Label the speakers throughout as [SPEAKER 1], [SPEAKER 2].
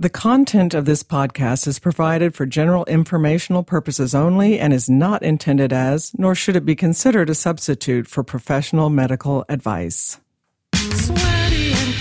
[SPEAKER 1] The content of this podcast is provided for general informational purposes only and is not intended as, nor should it be considered a substitute for professional medical advice.
[SPEAKER 2] Sweaty and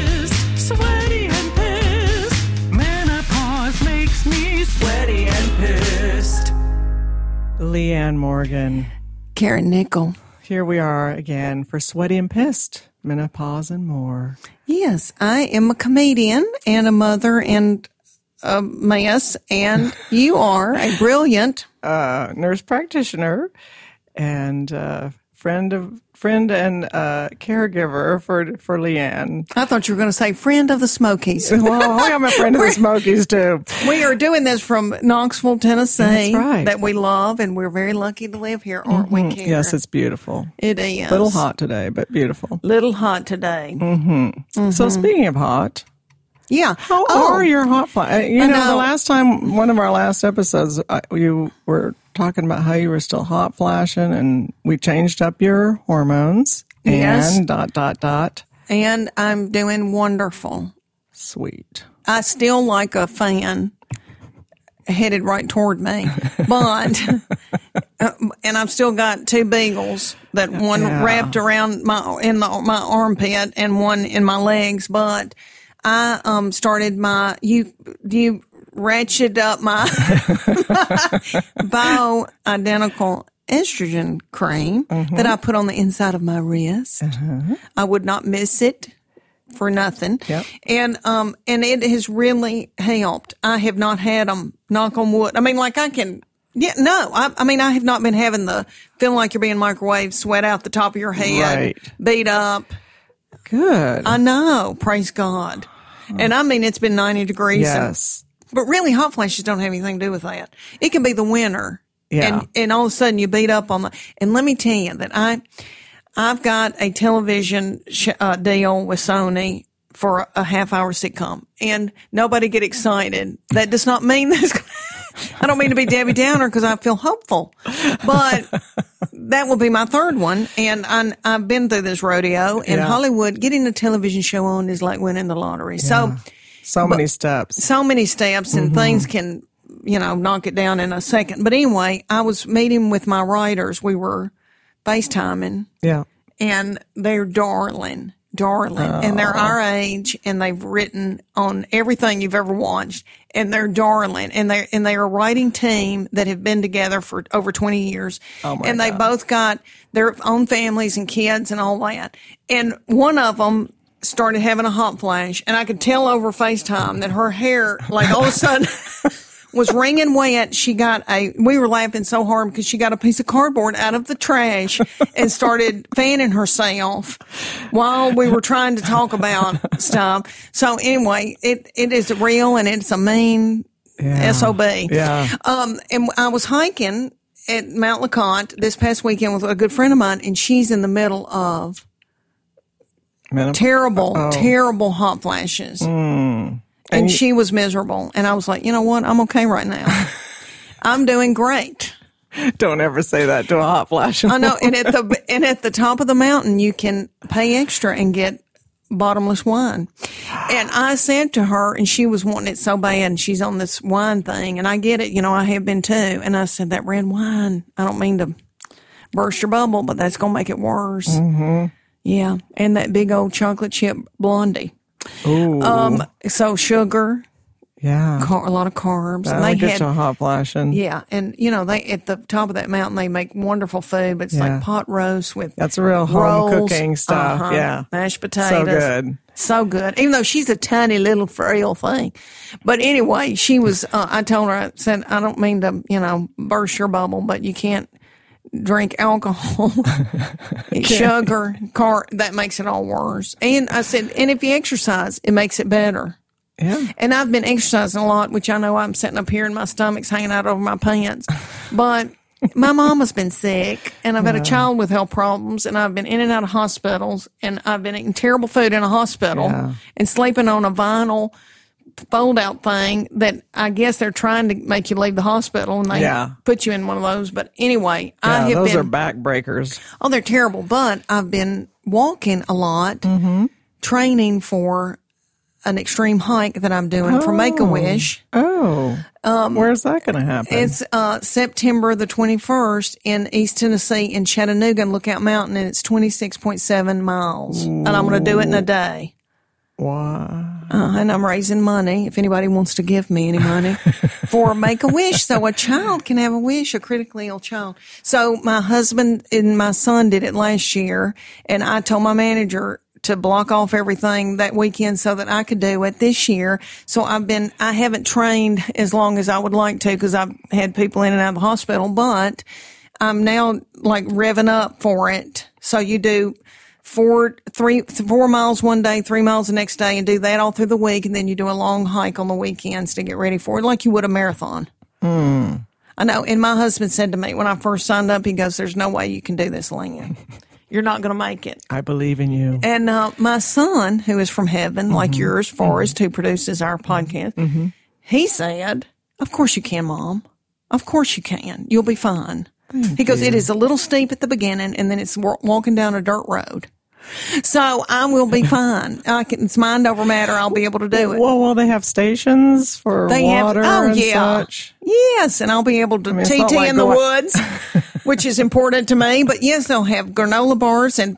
[SPEAKER 2] pissed, menopause makes me sweaty and pissed.
[SPEAKER 1] Leanne Morgan.
[SPEAKER 3] Karen Nickel.
[SPEAKER 1] Here we are again for Sweaty and Pissed, Menopause and More.
[SPEAKER 3] Yes, I am a comedian and a mother and a mess, and you are a brilliant
[SPEAKER 1] nurse practitioner and friend and caregiver for Leanne.
[SPEAKER 3] I thought you were going to say friend of the Smokies.
[SPEAKER 1] Well, I'm a friend of the Smokies, too.
[SPEAKER 3] We are doing this from Knoxville, Tennessee.
[SPEAKER 1] That's right.
[SPEAKER 3] That we love, and we're very lucky to live here, aren't we, Karen?
[SPEAKER 1] Yes, it's beautiful.
[SPEAKER 3] It is.
[SPEAKER 1] A little hot today, but beautiful.
[SPEAKER 3] Little hot today.
[SPEAKER 1] So speaking of hot,
[SPEAKER 3] Yeah.
[SPEAKER 1] how are your hot flashes? You know, the last time, one of our last episodes, you were talking about how you were still hot flashing, and we changed up your hormones.
[SPEAKER 3] Yes.
[SPEAKER 1] And ...
[SPEAKER 3] And I'm doing wonderful.
[SPEAKER 1] Sweet.
[SPEAKER 3] I still like a fan headed right toward me, but and I've still got two beagles, that one wrapped around my armpit and one in my legs. But I started my you ratchet up my bioidentical estrogen cream that I put on the inside of my wrist. I would not miss it for nothing.
[SPEAKER 1] Yep.
[SPEAKER 3] And it has really helped. I have not had them, knock on wood. I mean, like I can, I mean, I have not been having the feeling like you're being microwaved, sweat out the top of your head,
[SPEAKER 1] Right.
[SPEAKER 3] beat up.
[SPEAKER 1] Good.
[SPEAKER 3] I know, praise God. And I mean, it's been 90 degrees.
[SPEAKER 1] Yes.
[SPEAKER 3] But really, hot flashes don't have anything to do with that. It can be the winter.
[SPEAKER 1] Yeah.
[SPEAKER 3] And all of a sudden you beat up on and let me tell you that I've got a television deal with Sony for a half-hour sitcom, and nobody get excited. That does not mean this. I don't mean to be Debbie Downer because I feel hopeful, but that will be my third one. And I've been through this rodeo in Hollywood. Getting a television show on is like winning the lottery.
[SPEAKER 1] Yeah. So many steps.
[SPEAKER 3] So many steps, and things can, knock it down in a second. But anyway, I was meeting with my writers. We were FaceTiming.
[SPEAKER 1] Yeah.
[SPEAKER 3] And they're darling. And they're our age, and they've written on everything you've ever watched, and they're darling. And they're a writing team that have been together for over 20 years.
[SPEAKER 1] Oh my
[SPEAKER 3] and they
[SPEAKER 1] God.
[SPEAKER 3] both got their own families and kids and all that. And one of them started having a hot flash, and I could tell over FaceTime that her hair, like all of a sudden, was wringing wet. We were laughing so hard because she got a piece of cardboard out of the trash and started fanning herself while we were trying to talk about stuff. So anyway, it is real, and it's a mean SOB.
[SPEAKER 1] Yeah.
[SPEAKER 3] And I was hiking at Mount LeConte this past weekend with a good friend of mine, and she's in the middle of terrible hot flashes. And she was miserable. And I was like, you know what? I'm okay right now. I'm doing great.
[SPEAKER 1] Don't ever say that to a hot flash.
[SPEAKER 3] I know. And at the top of the mountain, you can pay extra and get bottomless wine. And I said to her, and she was wanting it so bad, and she's on this wine thing, and I get it. I have been too. And I said, that red wine, I don't mean to burst your bubble, but that's going to make it worse. Mm-hmm. Yeah. And that big old chocolate chip blondie.
[SPEAKER 1] Ooh.
[SPEAKER 3] So sugar,
[SPEAKER 1] yeah,
[SPEAKER 3] a lot of carbs.
[SPEAKER 1] That'll get you a hot flashing.
[SPEAKER 3] Yeah, and they at the top of that mountain they make wonderful food, but it's like pot roast with
[SPEAKER 1] that's real home cooking stuff. Yeah,
[SPEAKER 3] mashed potatoes,
[SPEAKER 1] so good.
[SPEAKER 3] Even though she's a tiny little frail thing, but anyway, she was. I told her, I said, I don't mean to burst your bubble, but you can't drink alcohol, sugar, that makes it all worse. And I said, and if you exercise, it makes it better.
[SPEAKER 1] Yeah.
[SPEAKER 3] And I've been exercising a lot, which I know I'm sitting up here and my stomach's hanging out over my pants. But my mama's been sick, and I've had a child with health problems, and I've been in and out of hospitals, and I've been eating terrible food in a hospital and sleeping on a vinyl fold-out thing that I guess they're trying to make you leave the hospital, and they put you in one of those. But anyway,
[SPEAKER 1] those are backbreakers.
[SPEAKER 3] Oh, they're terrible. But I've been walking a lot, training for an extreme hike that I'm doing for Make-A-Wish.
[SPEAKER 1] Oh. Where's that going to happen?
[SPEAKER 3] It's September the 21st in East Tennessee in Chattanooga and Lookout Mountain, and it's 26.7 miles. And I'm going to do it in a day.
[SPEAKER 1] Wow.
[SPEAKER 3] And I'm raising money, if anybody wants to give me any money, for Make-A-Wish, so a child can have a wish, a critically ill child. So my husband and my son did it last year, and I told my manager to block off everything that weekend so that I could do it this year. So I haven't trained as long as I would like to because I've had people in and out of the hospital, but I'm now like revving up for it. So you do 4 miles one day, 3 miles the next day, and do that all through the week. And then you do a long hike on the weekends to get ready for it, like you would a marathon. I know. And my husband said to me when I first signed up, he goes, "There's no way you can do this, Lynn. You're not going to make it."
[SPEAKER 1] I believe in you.
[SPEAKER 3] And my son, who is from heaven, like yours, Forrest, who produces our podcast, he said, "Of course you can, Mom. Of course you can. You'll be fine." He goes, "It is a little steep at the beginning, and then it's walking down a dirt road. So I will be fine. It's mind over matter. I'll be able to do it."
[SPEAKER 1] Well, will they have stations for water and such?
[SPEAKER 3] Yes, and I'll be able to TT in the woods, which is important to me. But yes, they'll have granola bars and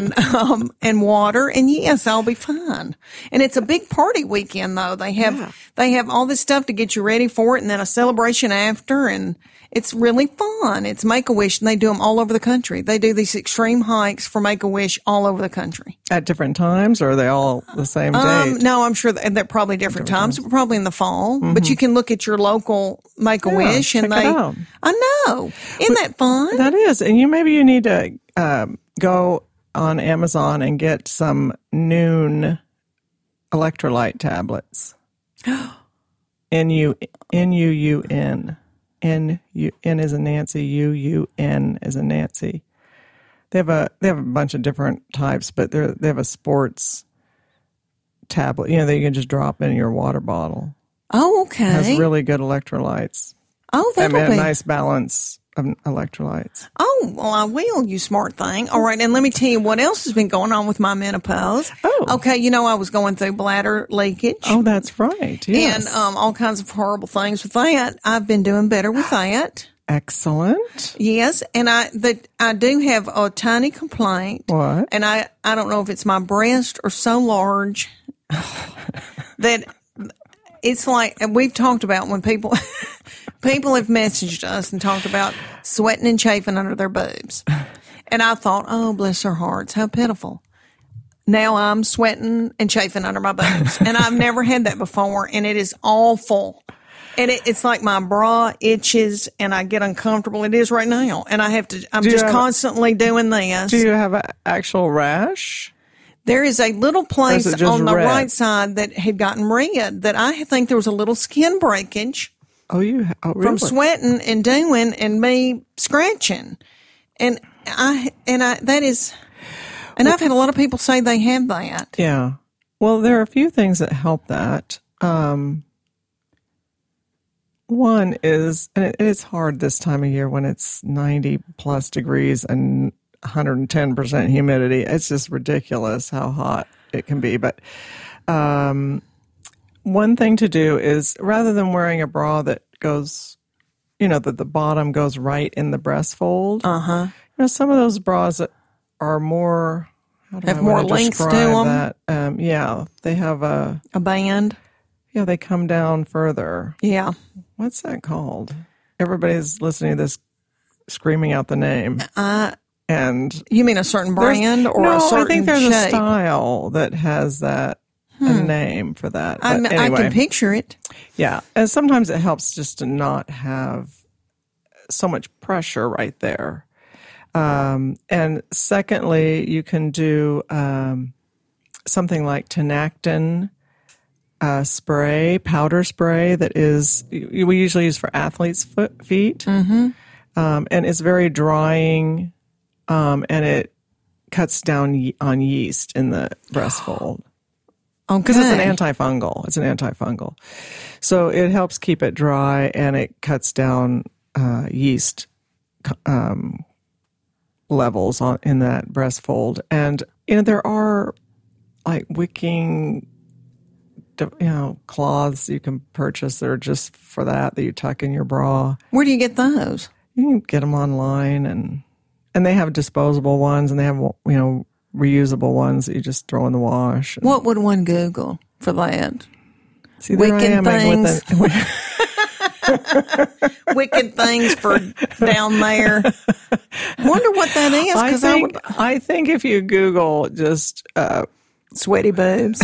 [SPEAKER 3] water, and yes, I'll be fine. And it's a big party weekend, though. They have all this stuff to get you ready for it, and then a celebration after, and it's really fun. It's Make-A-Wish, and they do them all over the country. They do these extreme hikes for Make-A-Wish all over the country.
[SPEAKER 1] At different times, or are they all the same date?
[SPEAKER 3] No, I'm sure they're probably different times. Probably in the fall. But you can look at your local Make-A-Wish, and
[SPEAKER 1] check it out.
[SPEAKER 3] I know. Isn't that fun?
[SPEAKER 1] That is. And maybe you need to go on Amazon and get some Noon electrolyte tablets. N-U-U-N. N is a Nancy, U-U-N is a Nancy. They have a bunch of different types, but they have a sports tablet, that you can just drop in your water bottle.
[SPEAKER 3] Oh, okay.
[SPEAKER 1] It has really good electrolytes.
[SPEAKER 3] Oh, that'll be
[SPEAKER 1] a nice balance of electrolytes.
[SPEAKER 3] Oh, well, I will, you smart thing. All right, and let me tell you what else has been going on with my menopause.
[SPEAKER 1] Oh.
[SPEAKER 3] Okay, I was going through bladder leakage.
[SPEAKER 1] Oh, that's right, yes.
[SPEAKER 3] And all kinds of horrible things with that. I've been doing better with that.
[SPEAKER 1] Excellent.
[SPEAKER 3] Yes, and I do have a tiny complaint.
[SPEAKER 1] What?
[SPEAKER 3] And I don't know if it's my breast are so large that it's like, and we've talked about when people have messaged us and talked about sweating and chafing under their boobs. And I thought, oh, bless their hearts, how pitiful. Now I'm sweating and chafing under my boobs. And I've never had that before, and it is awful. And it's like my bra itches and I get uncomfortable. It is right now. And I'm just constantly doing this.
[SPEAKER 1] Do you have an actual rash?
[SPEAKER 3] There is a little place on the
[SPEAKER 1] red?
[SPEAKER 3] right side that had gotten red that I think there was a little skin breakage.
[SPEAKER 1] Oh, really?
[SPEAKER 3] From sweating and doing and me scratching. And I've had a lot of people say they have that.
[SPEAKER 1] Yeah. Well, there are a few things that help that. One is, and it's hard this time of year when it's 90 plus degrees and 110% humidity. It's just ridiculous how hot it can be. But one thing to do is, rather than wearing a bra that goes, that the bottom goes right in the breast fold. Some of those bras that are more,
[SPEAKER 3] have more length to them.
[SPEAKER 1] That? They have a
[SPEAKER 3] band.
[SPEAKER 1] Yeah, they come down further.
[SPEAKER 3] Yeah.
[SPEAKER 1] What's that called? Everybody's listening to this screaming out the name. And
[SPEAKER 3] you mean a certain brand or a certain
[SPEAKER 1] I think there's
[SPEAKER 3] shape?
[SPEAKER 1] A style that has that a name for that. But anyway,
[SPEAKER 3] I can picture it.
[SPEAKER 1] Yeah, and sometimes it helps just to not have so much pressure right there. And secondly, you can do something like Tinactin spray, powder spray that we usually use for athletes' feet. And it's very drying, and it cuts down on yeast in the breast fold. Because it's an antifungal. So it helps keep it dry, and it cuts down yeast levels in that breast fold. And there are like wicking cloths you can purchase that are just for that you tuck in your bra.
[SPEAKER 3] Where do you get those?
[SPEAKER 1] You can get them online, and they have disposable ones, and they have reusable ones that you just throw in the wash.
[SPEAKER 3] What would one Google for that?
[SPEAKER 1] See, there
[SPEAKER 3] Wicked
[SPEAKER 1] I am
[SPEAKER 3] things. Wicked things for down there. Wonder what that is, because
[SPEAKER 1] I think if you Google just
[SPEAKER 3] sweaty boobs.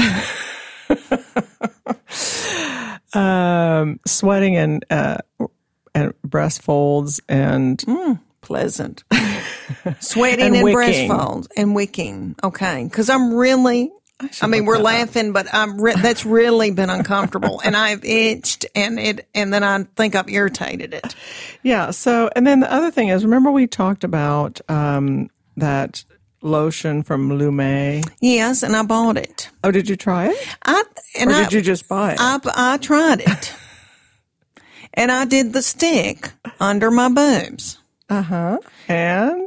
[SPEAKER 1] Sweating and breast folds and
[SPEAKER 3] pleasant. Sweating and breast
[SPEAKER 1] wicking.
[SPEAKER 3] folds and wicking. Okay. Because I'm really, we're laughing, but that's really been uncomfortable. And I've itched and then I think I've irritated it.
[SPEAKER 1] Yeah. So, and then the other thing is, remember we talked about that lotion from Lume?
[SPEAKER 3] Yes, and I bought it.
[SPEAKER 1] Oh, did you try it? Did you just buy it?
[SPEAKER 3] I tried it. And I did the stick under my boobs.
[SPEAKER 1] And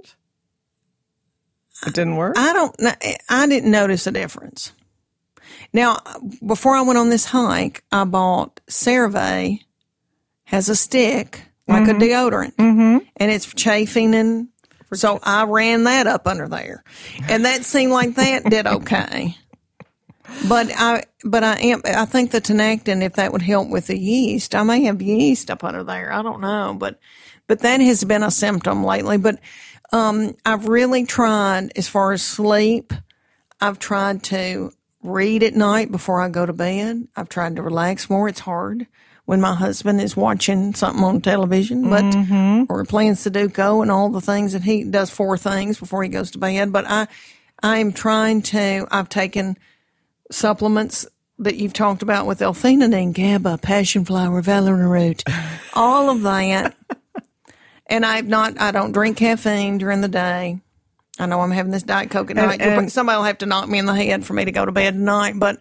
[SPEAKER 1] it didn't work?
[SPEAKER 3] I didn't notice a difference. Now, before I went on this hike, I bought CeraVe has a stick like a deodorant, and it's chafing, and so I ran that up under there, and that seemed like that did okay. But I think the Tinactin, if that would help with the yeast, I may have yeast up under there. I don't know, but that has been a symptom lately. But I've really tried, as far as sleep, I've tried to read at night before I go to bed. I've tried to relax more. It's hard when my husband is watching something on television, or playing Sudoku and all the things that he does 4 things before he goes to bed. But I'm trying to. I've taken supplements that you've talked about with L-theanine, GABA, passion flower, valerian root, all of that. And I don't drink caffeine during the day. I know I'm having this Diet Coke at night.
[SPEAKER 1] And
[SPEAKER 3] somebody will have to knock me in the head for me to go to bed tonight. But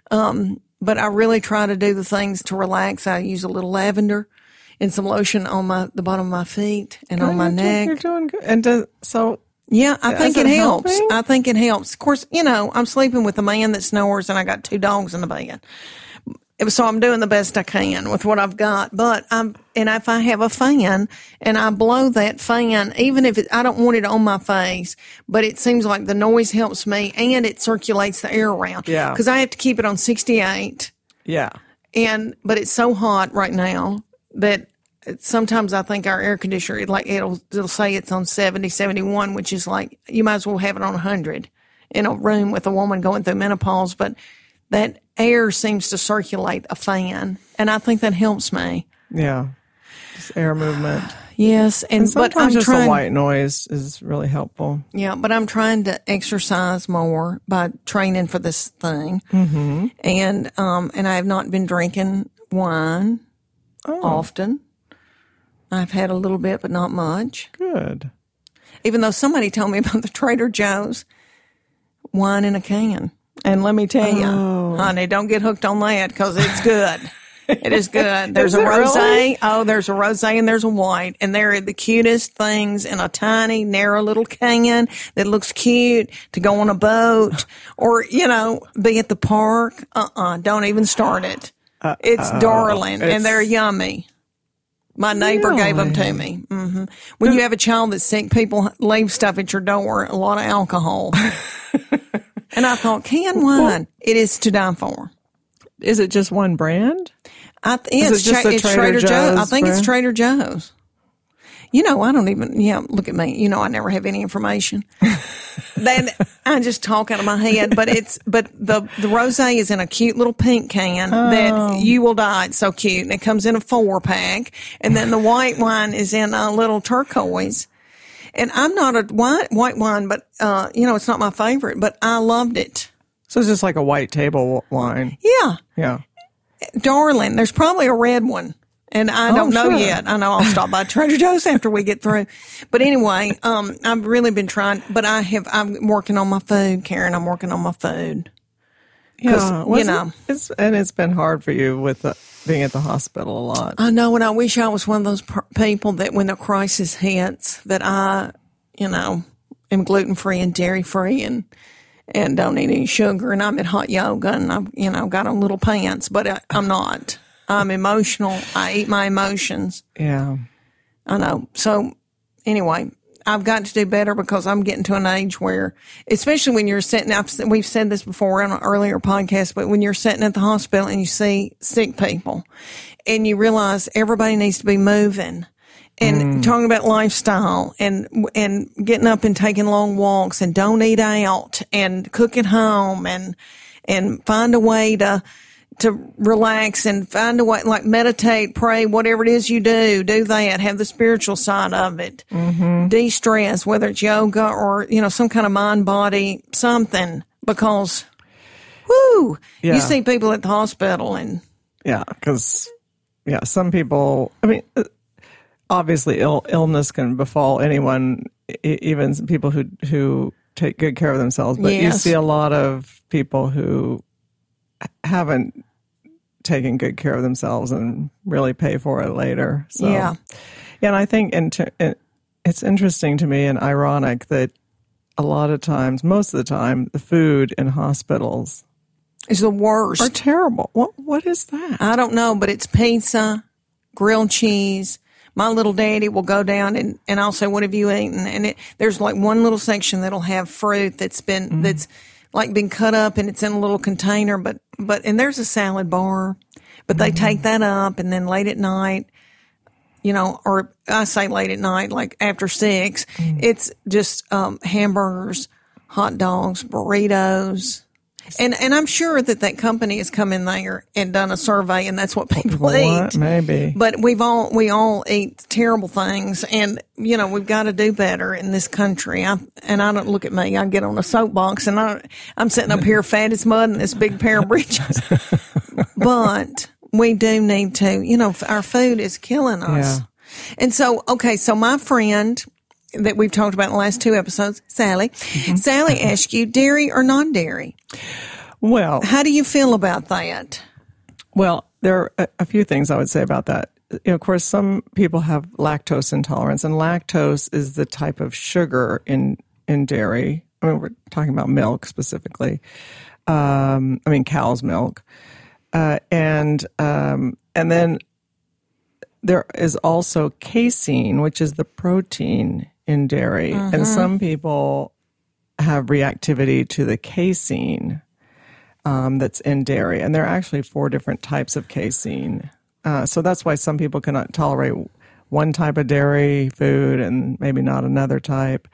[SPEAKER 3] I really try to do the things to relax. I use a little lavender and some lotion on the bottom of my feet and on my neck.
[SPEAKER 1] You're doing good. And
[SPEAKER 3] yeah, I think it helps.
[SPEAKER 1] helping?
[SPEAKER 3] I think it helps. Of course, I'm sleeping with a man that snores, and I got 2 dogs in the bed. So I'm doing the best I can with what I've got. But and if I have a fan and I blow that fan, even if I don't want it on my face, but it seems like the noise helps me and it circulates the air around.
[SPEAKER 1] Yeah.
[SPEAKER 3] Because I have to keep it on 68.
[SPEAKER 1] yeah.
[SPEAKER 3] But it's so hot right now that sometimes I think our air conditioner, it'll say it's on 70, 71, which is like, you might as well have it on 100 in a room with a woman going through menopause. But that air seems to circulate a fan, and I think that helps me.
[SPEAKER 1] Yeah. Just air movement.
[SPEAKER 3] Yes,
[SPEAKER 1] And
[SPEAKER 3] but
[SPEAKER 1] sometimes
[SPEAKER 3] I'm
[SPEAKER 1] just
[SPEAKER 3] trying.
[SPEAKER 1] the white noise is really helpful.
[SPEAKER 3] Yeah, but I'm trying to exercise more by training for this thing, and I have not been drinking wine often. I've had a little bit, but not much.
[SPEAKER 1] Good.
[SPEAKER 3] Even though somebody told me about the Trader Joe's wine in a can. And let me tell you, honey, don't get hooked on that because it's good. It is good. There's
[SPEAKER 1] Is
[SPEAKER 3] a
[SPEAKER 1] it
[SPEAKER 3] rosé.
[SPEAKER 1] really?
[SPEAKER 3] Oh, there's a rosé and there's a white. And they're the cutest things in a tiny, narrow little can that looks cute to go on a boat or, be at the park. Don't even start it. It's darling and they're yummy. My neighbor gave them to me. When you have a child that's sick, people leave stuff at your door, a lot of alcohol. And I thought, canned wine, it is to die for.
[SPEAKER 1] Is it just one brand?
[SPEAKER 3] It's Trader Joe's. I think it's
[SPEAKER 1] brand?
[SPEAKER 3] Trader Joe's. I don't even, look at me. I never have any information. Then I just talk out of my head, but the rosé is in a cute little pink can that you will die. It's so cute. And it comes in a 4-pack. And then the white wine is in a little turquoise. And I'm not a white wine, but, it's not my favorite, but I loved it.
[SPEAKER 1] So it's just like a white table wine.
[SPEAKER 3] Yeah.
[SPEAKER 1] Yeah.
[SPEAKER 3] Darling, there's probably a red one. And I don't know
[SPEAKER 1] sure.
[SPEAKER 3] yet. I know I'll stop by Trader Joe's after we get through. But anyway, I've really been trying, but I'm working on my food, Karen. I'm working on my food.
[SPEAKER 1] Yeah.
[SPEAKER 3] And
[SPEAKER 1] it's been hard for you with being at the hospital a lot.
[SPEAKER 3] I know, and I wish I was one of those people that when a crisis hits, that I, am gluten-free and dairy-free and don't eat any sugar. And I'm at hot yoga, and I've, got on little pants, but I'm not. I'm emotional. I eat my emotions.
[SPEAKER 1] Yeah.
[SPEAKER 3] I know. So anyway, I've got to do better because I'm getting to an age where, especially when you're sitting, we've said this before on an earlier podcast, but when you're sitting at the hospital and you see sick people and you realize everybody needs to be moving and talking about lifestyle and getting up and taking long walks and don't eat out and cook at home and find a way to relax and find a way, like meditate, pray, whatever it is you do that, have the spiritual side of it, de-stress, whether it's yoga or, some kind of mind, body, something, because, you see people at the hospital and.
[SPEAKER 1] Yeah. Cause some people, obviously illness can befall anyone, even people who take good care of themselves, but you see a lot of people who haven't taken good care of themselves and really pay for it later. So, and I think it's interesting to me and ironic that a lot of times, most of the time, the food in hospitals
[SPEAKER 3] is the worst.
[SPEAKER 1] Are terrible. What is that?
[SPEAKER 3] I don't know, but it's pizza, grilled cheese. My little daddy will go down and I'll say, "What have you eaten?" And there's like one little section that'll have fruit that's been been cut up and it's in a little container, but there's a salad bar, but they take that up and then late at night, or I say late at night, like after 6, it's just hamburgers, hot dogs, burritos. And I'm sure that company has come in there and done a survey and that's what people eat.
[SPEAKER 1] Maybe.
[SPEAKER 3] But we all eat terrible things and, we've got to do better in this country. I don't look at me. I get on a soapbox and I'm sitting up here fat as mud in this big pair of breeches. But we do need to, our food is killing us.
[SPEAKER 1] Yeah.
[SPEAKER 3] And so my friend that we've talked about in the last 2 episodes, Sally. Sally asked you, dairy or non-dairy?
[SPEAKER 1] Well,
[SPEAKER 3] how do you feel about that?
[SPEAKER 1] Well, there are a few things I would say about that. Of course, some people have lactose intolerance, and lactose is the type of sugar in dairy. We're talking about milk specifically. Cow's milk. And then there is also casein, which is the protein in dairy. And some people have reactivity to the casein that's in dairy. And there are actually 4 different types of casein. So that's why some people cannot tolerate one type of dairy food and maybe not another type.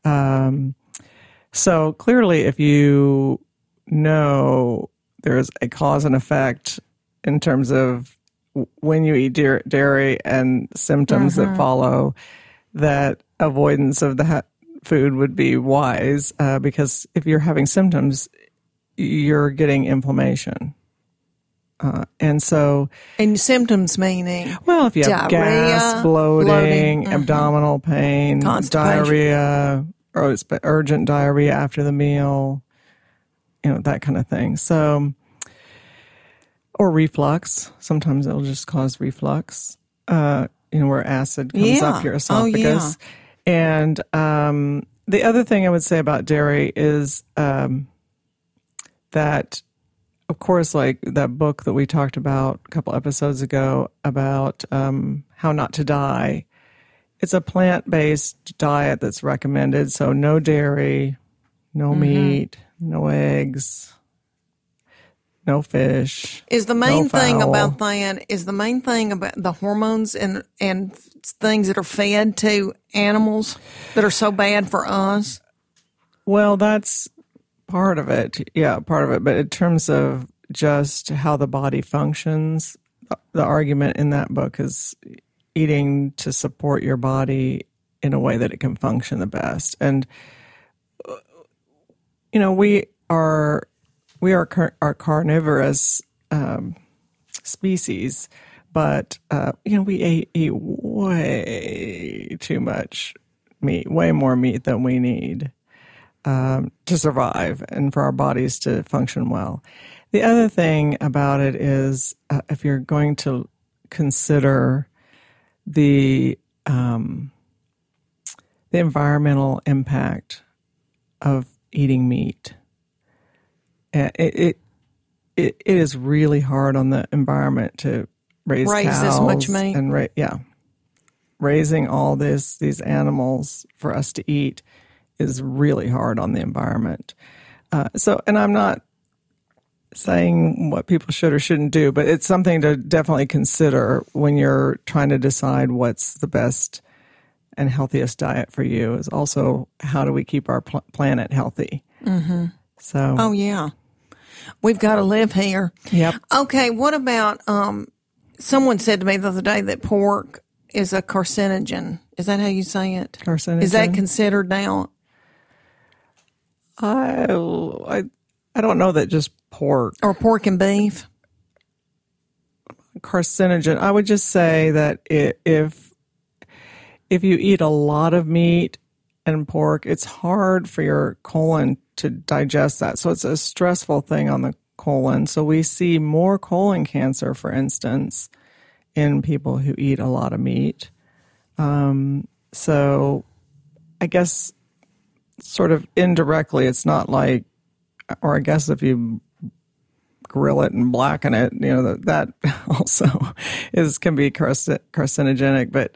[SPEAKER 1] So clearly, if you know there's a cause and effect in terms of when you eat dairy and symptoms that follow, that avoidance of that food would be wise, because if you're having symptoms, you're getting inflammation. And symptoms
[SPEAKER 3] meaning?
[SPEAKER 1] Well, if you have
[SPEAKER 3] diarrhea,
[SPEAKER 1] gas, bloating, abdominal pain, diarrhea, or urgent diarrhea after the meal, that kind of thing. So, or reflux. Sometimes it'll just cause reflux, where acid comes up your esophagus. And the other thing I would say about dairy is that, of course, like that book that we talked about a couple episodes ago about how not to die, it's a plant-based diet that's recommended. So no dairy, no meat, no eggs, no fish.
[SPEAKER 3] Is the main thing about that, is the main thing about the hormones and things that are fed to animals that are so bad for us?
[SPEAKER 1] Well, that's part of it. Yeah, part of it. But in terms of just how the body functions, the argument in that book is eating to support your body in a way that it can function the best. And, we are carnivorous species, but we eat way too much meat, way more meat than we need to survive and for our bodies to function well. The other thing about it is, if you're going to consider the environmental impact of eating meat, And it is really hard on the environment to raise cows
[SPEAKER 3] this much meat.
[SPEAKER 1] and raising all these animals for us to eat is really hard on the environment. And I'm not saying what people should or shouldn't do, but it's something to definitely consider when you're trying to decide what's the best and healthiest diet for you. Is also how do we keep our planet healthy? Mm-hmm. So,
[SPEAKER 3] oh yeah, we've got to live here.
[SPEAKER 1] Yep.
[SPEAKER 3] Okay, what about someone said to me the other day that pork is a carcinogen. Is that how you say it?
[SPEAKER 1] Carcinogen.
[SPEAKER 3] Is that considered now?
[SPEAKER 1] I don't know that just pork
[SPEAKER 3] or pork and beef
[SPEAKER 1] carcinogen. I would just say that if you eat a lot of meat and pork, it's hard for your colon to digest that. So it's a stressful thing on the colon. So we see more colon cancer, for instance, in people who eat a lot of meat. So I guess sort of indirectly, it's not like, or I guess if you grill it and blacken it, that also can be carcinogenic. But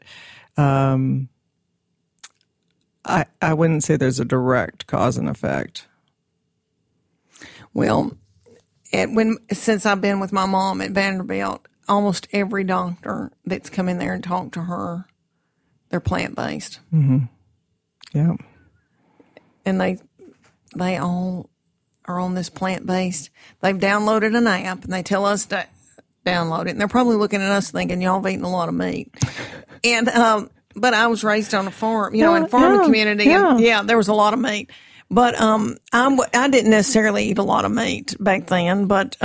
[SPEAKER 1] I wouldn't say there's a direct cause and effect.
[SPEAKER 3] Well, since I've been with my mom at Vanderbilt, almost every doctor that's come in there and talked to her, they're plant-based.
[SPEAKER 1] Mm-hmm. Yeah.
[SPEAKER 3] And they all are on this plant-based. They've downloaded an app, and they tell us to download it. And they're probably looking at us thinking, y'all have eaten a lot of meat. And but I was raised on a farm, in a farming community. And there was a lot of meat. But I didn't necessarily eat a lot of meat back then. But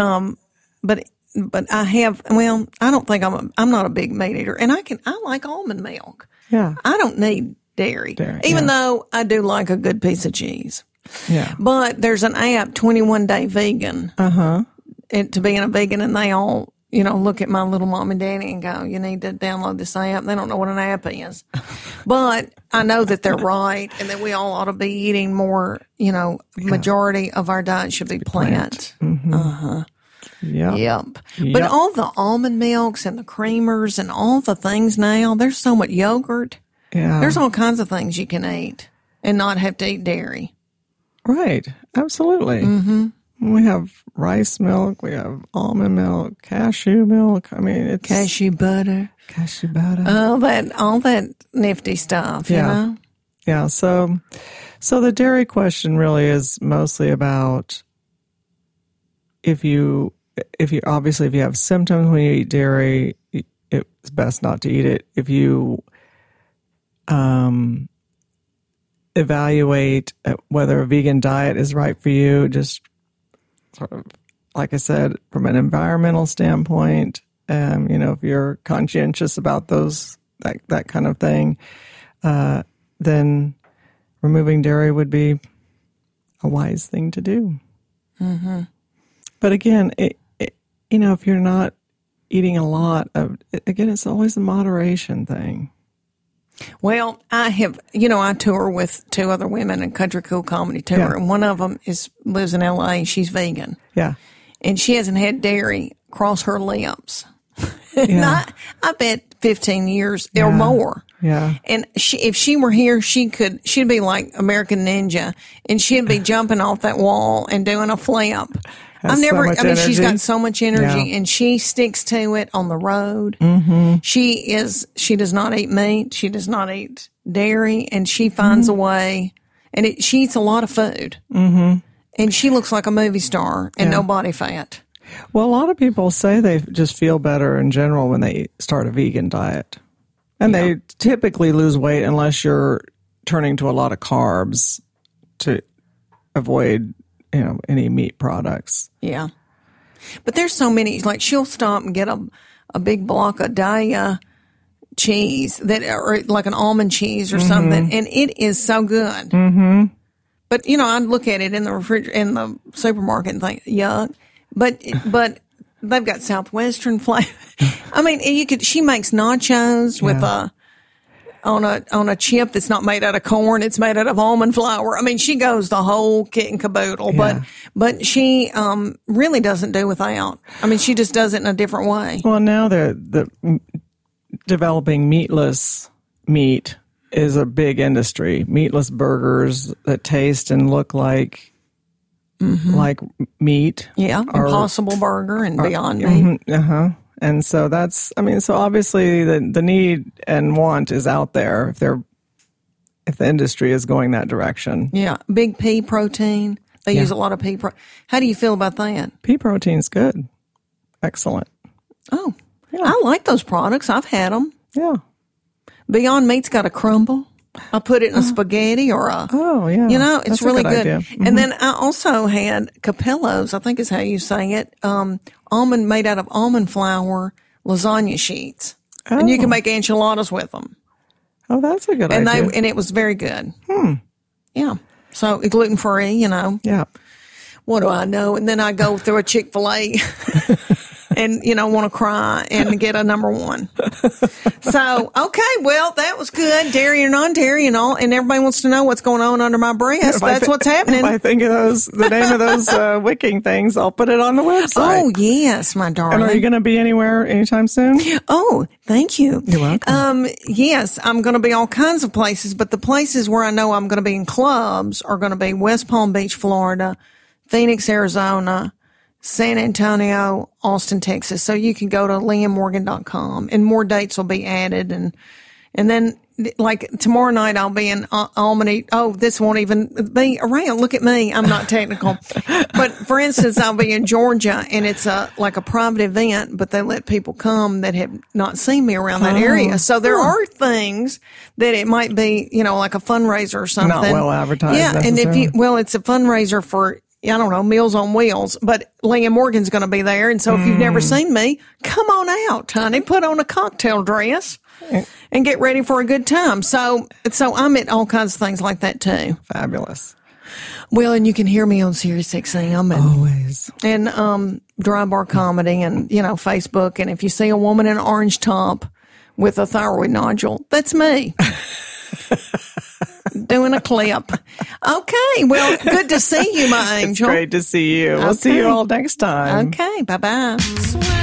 [SPEAKER 3] I have. Well, I don't think I'm not a big meat eater, and I like almond milk.
[SPEAKER 1] Yeah,
[SPEAKER 3] I don't need dairy even though I do like a good piece of cheese.
[SPEAKER 1] Yeah,
[SPEAKER 3] but there's an app, 21 Day Vegan. To being a vegan, and they all look at my little mom and daddy and go, you need to download this app. They don't know what an app is. But I know that they're right, and that we all ought to be eating more, majority of our diet should be plant.
[SPEAKER 1] Mm-hmm.
[SPEAKER 3] Yep. But all the almond milks and the creamers and all the things now, there's so much yogurt.
[SPEAKER 1] Yeah.
[SPEAKER 3] There's all kinds of things you can eat and not have to eat dairy.
[SPEAKER 1] Right. Absolutely. Mm-hmm. We have rice milk. We have almond milk, cashew milk. I mean, it's
[SPEAKER 3] cashew butter. All that nifty stuff, you know?
[SPEAKER 1] Yeah. So the dairy question really is mostly about if you have symptoms when you eat dairy, it's best not to eat it. If you evaluate whether a vegan diet is right for you, just sort of, like I said, from an environmental standpoint, if you're conscientious about that kind of thing, then removing dairy would be a wise thing to do. Mm-hmm. But again, if you're not eating a lot of, again, it's always a moderation thing.
[SPEAKER 3] Well, I tour with two other women in Country Cool Comedy Tour, and one of them lives in L.A. She's vegan.
[SPEAKER 1] Yeah.
[SPEAKER 3] And she hasn't had dairy cross her lips.
[SPEAKER 1] Yeah.
[SPEAKER 3] I bet 15 years or more.
[SPEAKER 1] Yeah.
[SPEAKER 3] And if she were here, she'd be like American Ninja, and she'd be jumping off that wall and doing a flip. She's got so much energy, and she sticks to it on the road. Mm-hmm. She does not eat meat. She does not eat dairy, and she finds a way, and she eats a lot of food. Mm-hmm. And she looks like a movie star and no body fat.
[SPEAKER 1] Well, a lot of people say they just feel better in general when they start a vegan diet. And they typically lose weight unless you're turning to a lot of carbs to avoid any meat products.
[SPEAKER 3] Yeah. But there's so many, like she'll stop and get a big block of Daiya cheese or like an almond cheese or something, and it is so good. Mm-hmm. But, I'd look at it in the supermarket and think, yuck. But they've got Southwestern flavor. I mean, she makes nachos with on a chip that's not made out of corn. It's made out of almond flour. I mean, she goes the whole kit and caboodle, but she really doesn't do without. I mean, she just does it in a different way.
[SPEAKER 1] Well, now the developing meatless meat is a big industry. Meatless burgers that taste and look like meat.
[SPEAKER 3] Yeah, Impossible Burger and Beyond Meat.
[SPEAKER 1] And so that's, I mean, so obviously the need and want is out there if the industry is going that direction.
[SPEAKER 3] Yeah, big pea protein. They use a lot of pea protein. How do you feel about that?
[SPEAKER 1] Pea protein's good. Excellent.
[SPEAKER 3] Oh, yeah. I like those products. I've had them.
[SPEAKER 1] Yeah.
[SPEAKER 3] Beyond Meat's got a crumble. I put it in a spaghetti or a.
[SPEAKER 1] Oh, yeah.
[SPEAKER 3] You know, it's
[SPEAKER 1] That's
[SPEAKER 3] really
[SPEAKER 1] a good
[SPEAKER 3] good.
[SPEAKER 1] idea.
[SPEAKER 3] And then I also had Capello's, I think is how you say it, made out of almond flour lasagna sheets.
[SPEAKER 1] Oh.
[SPEAKER 3] And you can make enchiladas with them.
[SPEAKER 1] Oh, that's a good idea.
[SPEAKER 3] And it was very good. Yeah. So gluten free, you know.
[SPEAKER 1] Yeah.
[SPEAKER 3] What do I know? And then I go through a Chick-fil-A and, you know, want to cry and get a number one. So, okay, well, that was good. Dairy or non-dairy and all. And everybody wants to know what's going on under my breast. That's what's happening.
[SPEAKER 1] If I think of the name of those wicking things, I'll put it on the website.
[SPEAKER 3] Oh, yes, my darling.
[SPEAKER 1] And are you going to be anywhere anytime soon?
[SPEAKER 3] Oh, thank you.
[SPEAKER 1] You're welcome.
[SPEAKER 3] Yes, I'm going to be all kinds of places, but the places where I know I'm going to be in clubs are going to be West Palm Beach, Florida, Phoenix, Arizona, San Antonio, Austin, Texas. So you can go to leahmorgan.com and more dates will be added. And then like tomorrow night I'll be in Albany. Oh, this won't even be around. Look at me. I'm not technical. But for instance, I'll be in Georgia and it's like a private event, but they let people come that have not seen me around that area. So there are things that it might be, you know, like a fundraiser or something.
[SPEAKER 1] Not well advertised.
[SPEAKER 3] Yeah. And if it's a fundraiser for, I don't know, Meals on Wheels, but Leah Morgan's going to be there. And so if you've never seen me, come on out, honey, put on a cocktail dress and get ready for a good time. So I'm at all kinds of things like that too.
[SPEAKER 1] Fabulous.
[SPEAKER 3] Well, and you can hear me on Sirius XM
[SPEAKER 1] Always.
[SPEAKER 3] and Dry Bar Comedy and, you know, Facebook. And if you see a woman in an orange top with a thyroid nodule, that's me. Doing a clip. Okay. Well, good to see you, my angel.
[SPEAKER 1] It's great to see you. We'll see you all next time.
[SPEAKER 3] Okay. Bye-bye.